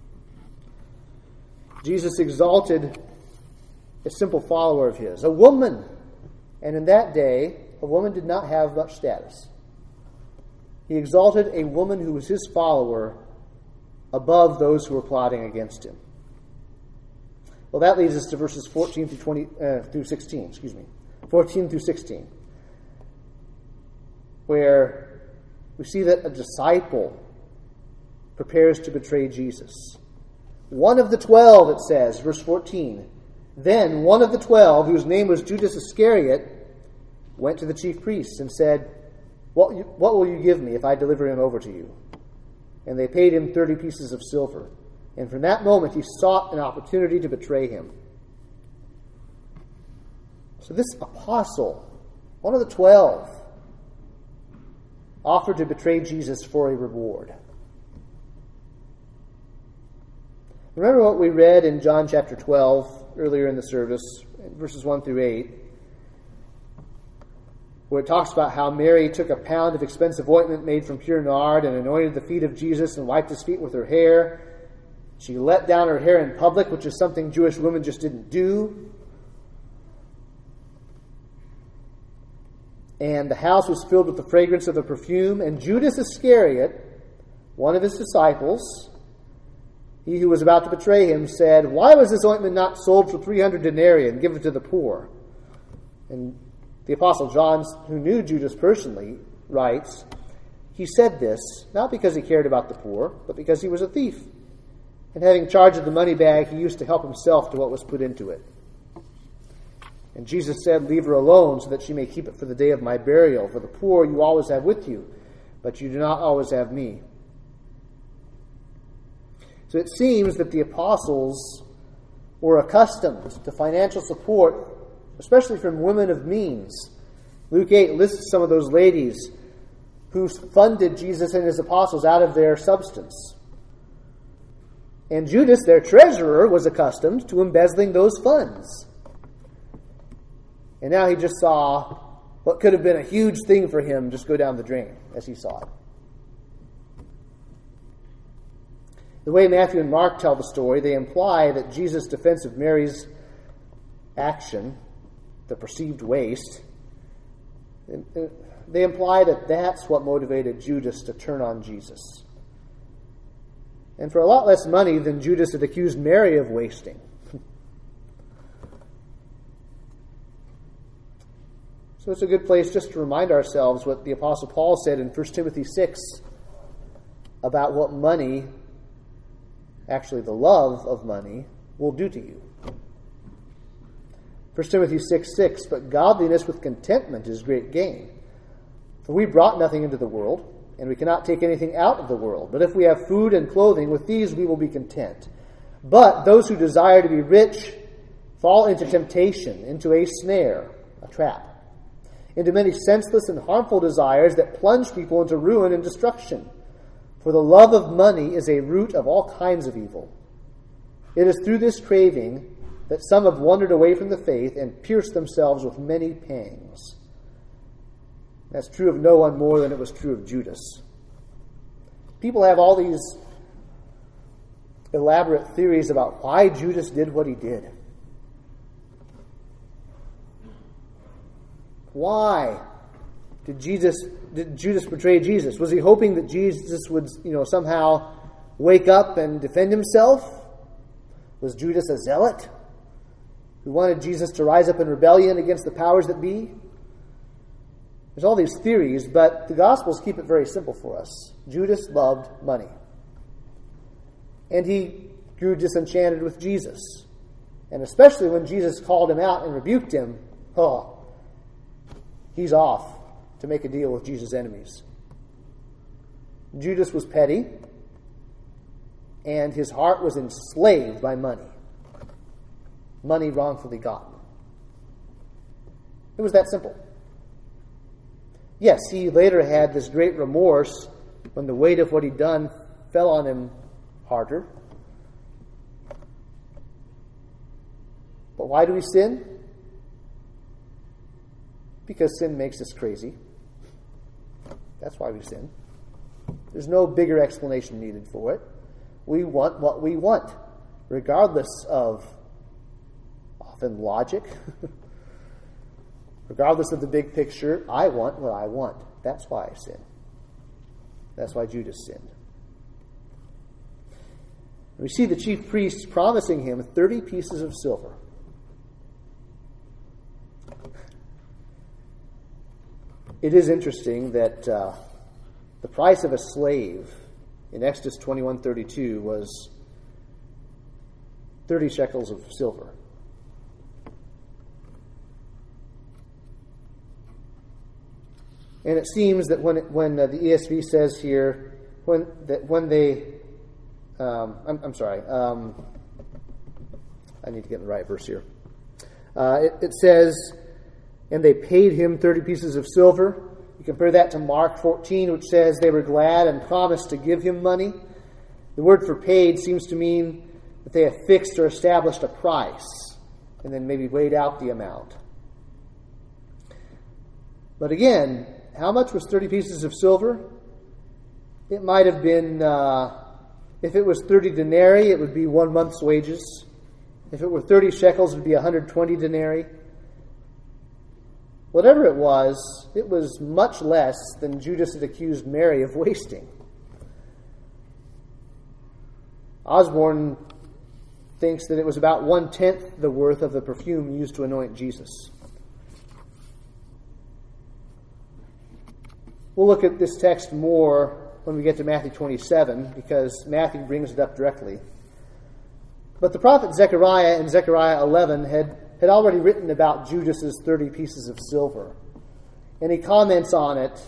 Jesus exalted a simple follower of his, a woman. And in that day, a woman did not have much status. He exalted a woman who was his follower above those who were plotting against him. Well, that leads us to verses fourteen through twenty uh, through sixteen. Excuse me, fourteen through sixteen, where we see that a disciple prepares to betray Jesus. One of the twelve, it says, verse fourteen. Then one of the twelve, whose name was Judas Iscariot, went to the chief priests and said, What, you, what will you give me if I deliver him over to you? And they paid him thirty pieces of silver. And from that moment he sought an opportunity to betray him. So this apostle, one of the twelve, offered to betray Jesus for a reward. Remember what we read in John chapter twelve earlier in the service, verses one through eight, where it talks about how Mary took a pound of expensive ointment made from pure nard and anointed the feet of Jesus and wiped his feet with her hair. She let down her hair in public, which is something Jewish women just didn't do. And the house was filled with the fragrance of the perfume. And Judas Iscariot, one of his disciples, he who was about to betray him, said, "Why was this ointment not sold for three hundred denarii and given to the poor?" And the Apostle John, who knew Judas personally, writes, "He said this, not because he cared about the poor, but because he was a thief. And having charge of the money bag, he used to help himself to what was put into it." And Jesus said, "Leave her alone, so that she may keep it for the day of my burial. For the poor you always have with you, but you do not always have me." So it seems that the apostles were accustomed to financial support, especially from women of means. Luke eight lists some of those ladies who funded Jesus and his apostles out of their substance. And Judas, their treasurer, was accustomed to embezzling those funds. And now he just saw what could have been a huge thing for him just go down the drain as he saw it. The way Matthew and Mark tell the story, they imply that Jesus' defense of Mary's action, the perceived waste, they imply that that's what motivated Judas to turn on Jesus. And for a lot less money than Judas had accused Mary of wasting. So it's a good place just to remind ourselves what the Apostle Paul said in First Timothy six about what money, actually the love of money, will do to you. First Timothy six six, "But godliness with contentment is great gain. For we brought nothing into the world, and we cannot take anything out of the world. But if we have food and clothing, with these we will be content. But those who desire to be rich fall into temptation, into a snare," a trap, "into many senseless and harmful desires that plunge people into ruin and destruction. For the love of money is a root of all kinds of evil. It is through this craving that some have wandered away from the faith and pierced themselves with many pangs." That's true of no one more than it was true of Judas. People have all these elaborate theories about why Judas did what he did. Why did Jesus did Judas betray Jesus? Was he hoping that Jesus would, you know, somehow wake up and defend himself? Was Judas a zealot who wanted Jesus to rise up in rebellion against the powers that be? There's all these theories, but the Gospels keep it very simple for us. Judas loved money. And he grew disenchanted with Jesus. And especially when Jesus called him out and rebuked him, oh, he's off to make a deal with Jesus' enemies. Judas was petty, and his heart was enslaved by money. Money wrongfully gotten. It was that simple. Yes, he later had this great remorse when the weight of what he'd done fell on him harder. But why do we sin? Because sin makes us crazy. That's why we sin. There's no bigger explanation needed for it. We want what we want, regardless of often logic. Regardless of the big picture, I want what I want. That's why I sin. That's why Judas sinned. And we see the chief priests promising him thirty pieces of silver. It is interesting that uh, the price of a slave in Exodus twenty-one thirty-two was thirty shekels of silver. And it seems that when when uh, the E S V says here, when that when they, um, I'm, I'm sorry, um, I need to get the right verse here. Uh, it, it says, and they paid him thirty pieces of silver. You compare that to Mark fourteen, which says they were glad and promised to give him money. The word for paid seems to mean that they have fixed or established a price and then maybe weighed out the amount. But again, how much was thirty pieces of silver? It might have been, uh, if it was thirty denarii, it would be one month's wages. If it were thirty shekels, it would be one hundred twenty denarii. Whatever it was, it was much less than Judas had accused Mary of wasting. Osborne thinks that it was about one-tenth the worth of the perfume used to anoint Jesus. We'll look at this text more when we get to Matthew twenty-seven, because Matthew brings it up directly. But the prophet Zechariah in Zechariah eleven had, had already written about Judas's thirty pieces of silver. And he comments on it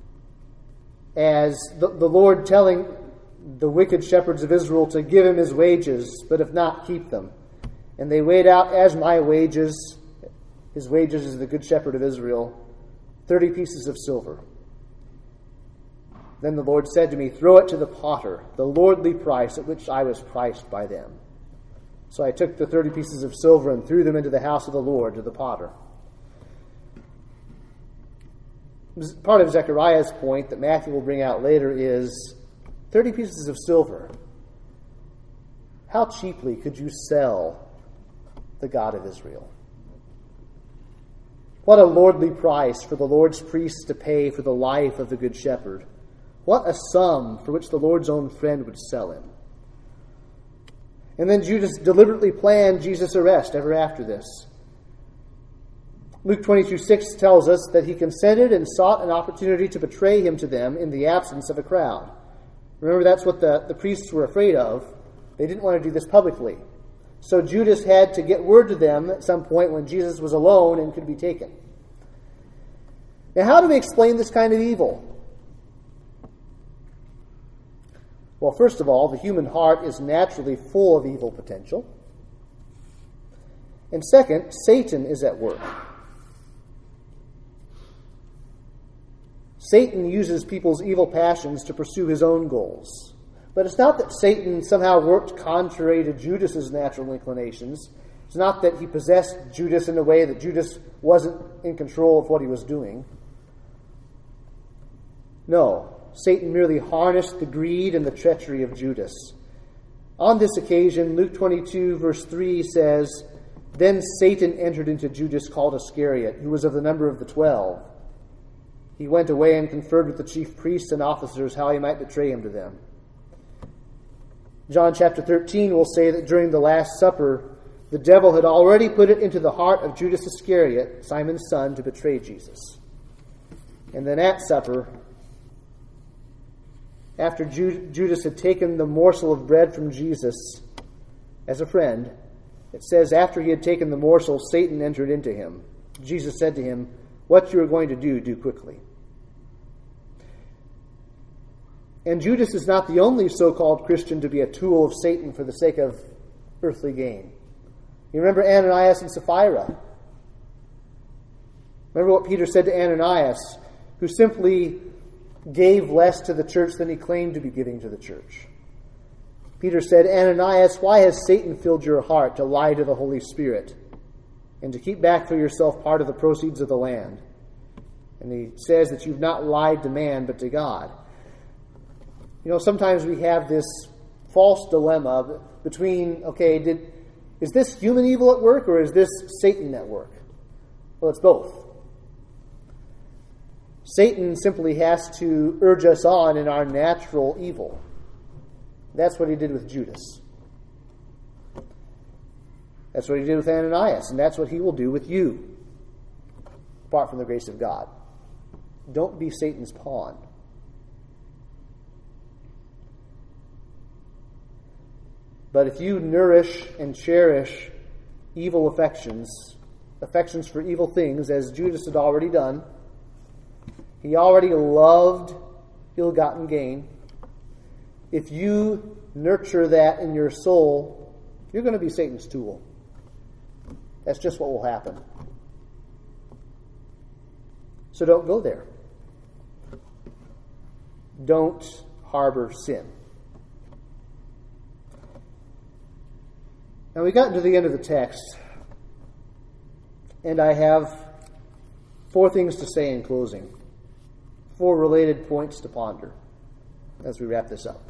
as the, the Lord telling the wicked shepherds of Israel to give him his wages, but if not, keep them. And they weighed out as my wages, his wages as the good shepherd of Israel, thirty pieces of silver. Then the Lord said to me, throw it to the potter, the lordly price at which I was priced by them. So I took the thirty pieces of silver and threw them into the house of the Lord to the potter. Part of Zechariah's point that Matthew will bring out later is thirty pieces of silver. How cheaply could you sell the God of Israel? What a lordly price for the Lord's priests to pay for the life of the Good Shepherd. What a sum for which the Lord's own friend would sell him. And then Judas deliberately planned Jesus' arrest ever after this. Luke twenty-two six tells us that he consented and sought an opportunity to betray him to them in the absence of a crowd. Remember, that's what the, the priests were afraid of. They didn't want to do this publicly. So Judas had to get word to them at some point when Jesus was alone and could be taken. Now, how do we explain this kind of evil? Well, first of all, the human heart is naturally full of evil potential. And second, Satan is at work. Satan uses people's evil passions to pursue his own goals. But it's not that Satan somehow worked contrary to Judas's natural inclinations. It's not that he possessed Judas in a way that Judas wasn't in control of what he was doing. No. Satan merely harnessed the greed and the treachery of Judas. On this occasion, Luke twenty-two, verse three says, then Satan entered into Judas called Iscariot, who was of the number of the twelve. He went away and conferred with the chief priests and officers how he might betray him to them. John chapter thirteen will say that during the Last Supper, the devil had already put it into the heart of Judas Iscariot, Simon's son, to betray Jesus. And then at supper, after Judas had taken the morsel of bread from Jesus as a friend, it says, after he had taken the morsel, Satan entered into him. Jesus said to him, what you are going to do, do quickly. And Judas is not the only so-called Christian to be a tool of Satan for the sake of earthly gain. You remember Ananias and Sapphira? Remember what Peter said to Ananias, who simply gave less to the church than he claimed to be giving to the church. Peter said, Ananias, why has Satan filled your heart to lie to the Holy Spirit and to keep back for yourself part of the proceeds of the land? And he says that you've not lied to man, but to God. You know, sometimes we have this false dilemma between, okay, did is this human evil at work or is this Satan at work? Well, it's both. Satan simply has to urge us on in our natural evil. That's what he did with Judas. That's what he did with Ananias, and that's what he will do with you, apart from the grace of God. Don't be Satan's pawn. But if you nourish and cherish evil affections, affections for evil things, as Judas had already done, He already loved ill-gotten gain. If you nurture that in your soul, you're going to be Satan's tool. That's just what will happen. So don't go there. Don't harbor sin. Now we got to the end of the text, and I have four things to say in closing. Four related points to ponder as we wrap this up.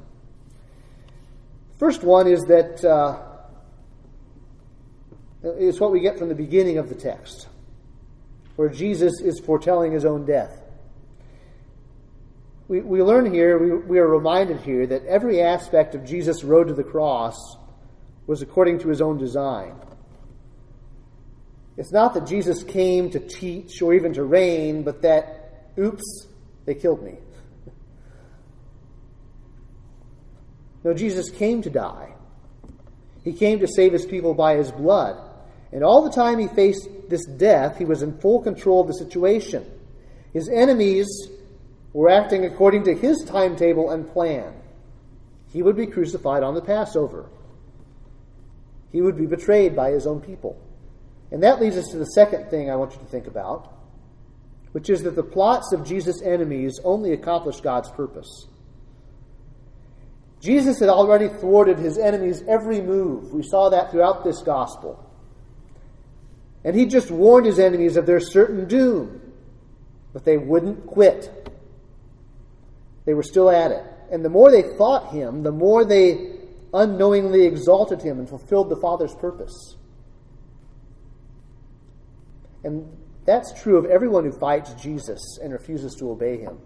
First one is that uh, it's what we get from the beginning of the text, where Jesus is foretelling his own death. We, we learn here, we, we are reminded here that every aspect of Jesus' road to the cross was according to his own design. It's not that Jesus came to teach or even to reign, but that, oops, they killed me. No, Jesus came to die. He came to save his people by his blood. And all the time he faced this death, he was in full control of the situation. His enemies were acting according to his timetable and plan. He would be crucified on the Passover. He would be betrayed by his own people. And that leads us to the second thing I want you to think about, which is that the plots of Jesus' enemies only accomplish God's purpose. Jesus had already thwarted his enemies' every move. We saw that throughout this gospel. And he just warned his enemies of their certain doom. But they wouldn't quit. They were still at it. And the more they fought him, the more they unknowingly exalted him and fulfilled the Father's purpose. And that's true of everyone who fights Jesus and refuses to obey him.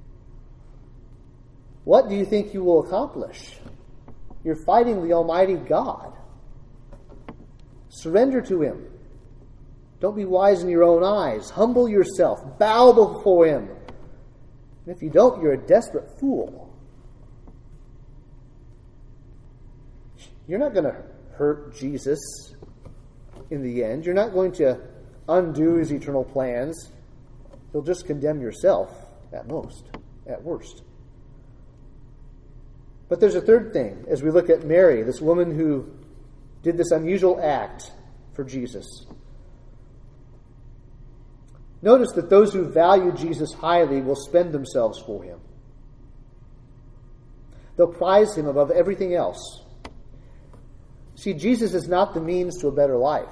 What do you think you will accomplish? You're fighting the Almighty God. Surrender to him. Don't be wise in your own eyes. Humble yourself. Bow before him. And if you don't, you're a desperate fool. You're not going to hurt Jesus in the end. You're not going to undo his eternal plans. You'll just condemn yourself at most, at worst. But there's a third thing as we look at Mary, this woman who did this unusual act for Jesus. Notice that those who value Jesus highly will spend themselves for him. They'll prize him above everything else. See, Jesus is not the means to a better life.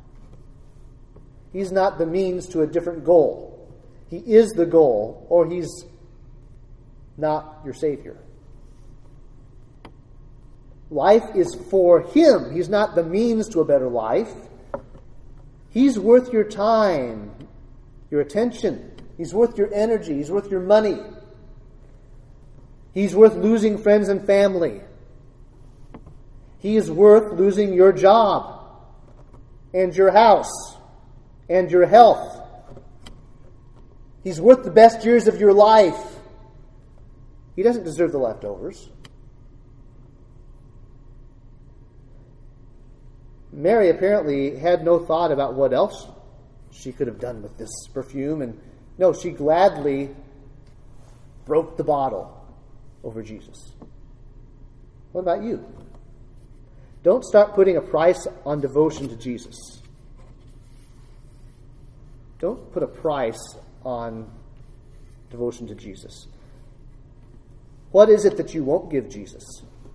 He's not the means to a different goal. He is the goal, or he's not your Savior. Life is for him. He's not the means to a better life. He's worth your time, your attention. He's worth your energy. He's worth your money. He's worth losing friends and family. He is worth losing your job and your house and your health. He's worth the best years of your life. He doesn't deserve the leftovers. Mary apparently had no thought about what else she could have done with this perfume. And no, she gladly broke the bottle over Jesus. What about you? Don't start putting a price on devotion to Jesus. Don't put a price on devotion to Jesus. What is it that you won't give Jesus?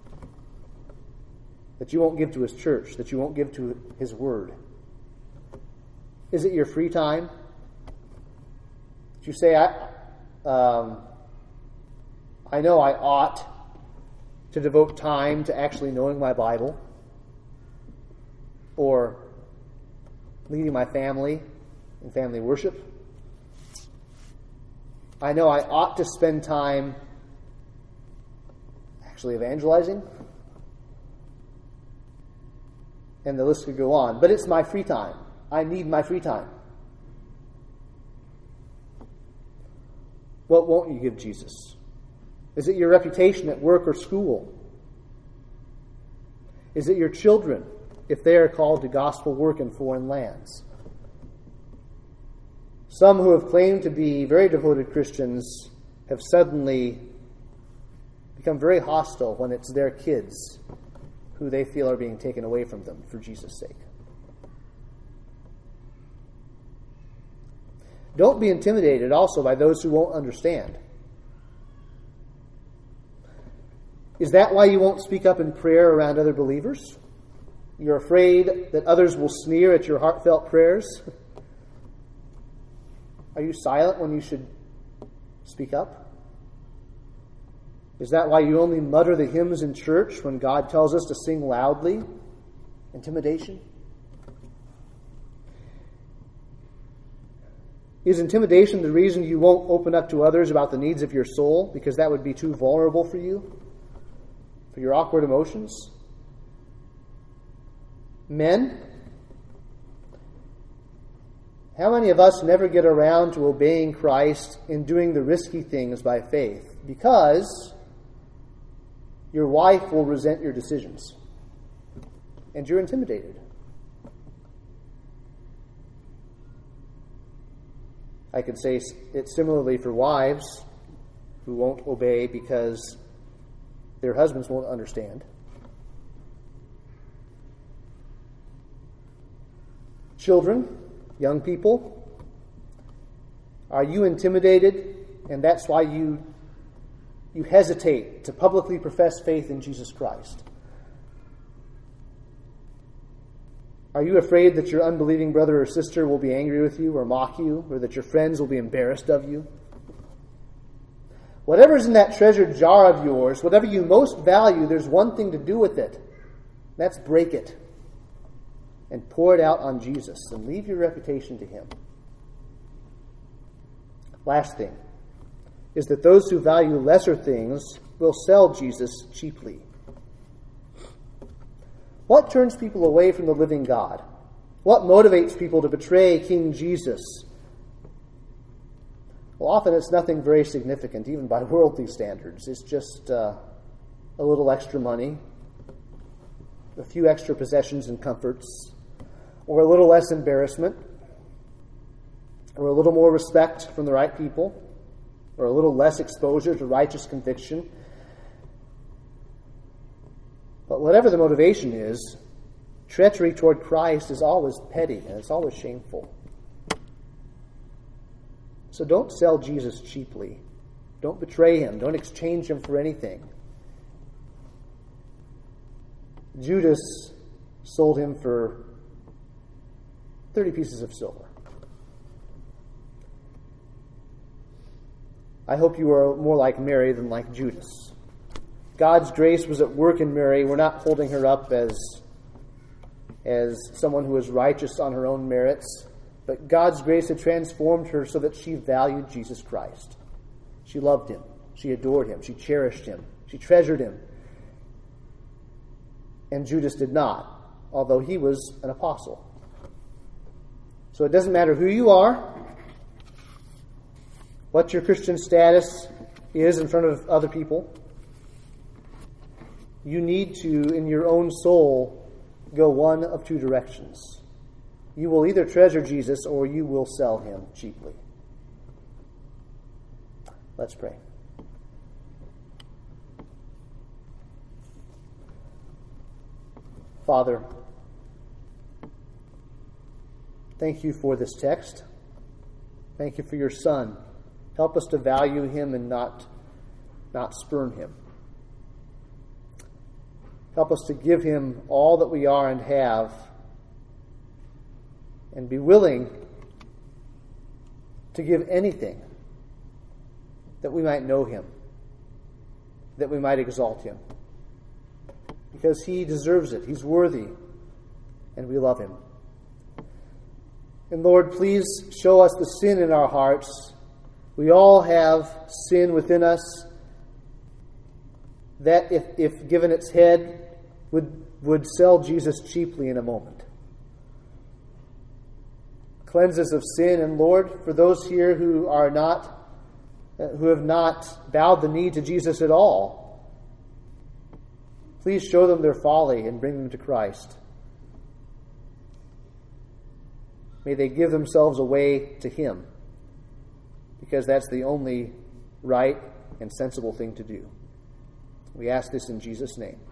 That you won't give to his church? That you won't give to his word? Is it your free time? That you say, I, um, I know I ought to devote time to actually knowing my Bible, or leading my family in family worship. I know I ought to spend time actually evangelizing. And the list could go on. But it's my free time. I need my free time. What won't you give Jesus? Is it your reputation at work or school? Is it your children, if they are called to gospel work in foreign lands? Some who have claimed to be very devoted Christians have suddenly become very hostile when it's their kids who they feel are being taken away from them for Jesus' sake. Don't be intimidated also by those who won't understand. Is that why you won't speak up in prayer around other believers? You're afraid that others will sneer at your heartfelt prayers? Are you silent when you should speak up? Is that why you only mutter the hymns in church when God tells us to sing loudly? Intimidation? Is intimidation the reason you won't open up to others about the needs of your soul, because that would be too vulnerable for you, for your awkward emotions? Men, how many of us never get around to obeying Christ in doing the risky things by faith because your wife will resent your decisions and you're intimidated? I could say it similarly for wives who won't obey because their husbands won't understand. Children, young people, are you intimidated, and that's why you you hesitate to publicly profess faith in Jesus Christ? Are you afraid that your unbelieving brother or sister will be angry with you or mock you, or that your friends will be embarrassed of you? Whatever's in that treasured jar of yours, whatever you most value, there's one thing to do with it. That's break it and pour it out on Jesus and leave your reputation to him. Last thing is that those who value lesser things will sell Jesus cheaply. What turns people away from the living God? What motivates people to betray King Jesus? Well, often it's nothing very significant, even by worldly standards. It's just uh, a little extra money, a few extra possessions and comforts, or a little less embarrassment, or a little more respect from the right people, or a little less exposure to righteous conviction. But whatever the motivation is, treachery toward Christ is always petty and it's always shameful. So don't sell Jesus cheaply. Don't betray him. Don't exchange him for anything. Judas sold him for thirty pieces of silver. I hope you are more like Mary than like Judas. God's grace was at work in Mary. We're not holding her up as, as someone who is righteous on her own merits, but God's grace had transformed her so that she valued Jesus Christ. She loved him. She adored him. She cherished him. She treasured him. And Judas did not, although he was an apostle. So it doesn't matter who you are, what your Christian status is in front of other people. You need to, in your own soul, go one of two directions. You will either treasure Jesus or you will sell him cheaply. Let's pray. Father, thank you for this text. Thank you for your Son. Help us to value him and not, not spurn him. Help us to give him all that we are and have, and be willing to give anything that we might know him, that we might exalt him. Because he deserves it. He's worthy, and we love him. And Lord, please show us the sin in our hearts. We all have sin within us that, if, if given its head, would, would sell Jesus cheaply in a moment. Cleanse us of sin, and Lord, for those here who are not, who have not bowed the knee to Jesus at all, please show them their folly and bring them to Christ. May they give themselves away to him because that's the only right and sensible thing to do. We ask this in Jesus' name.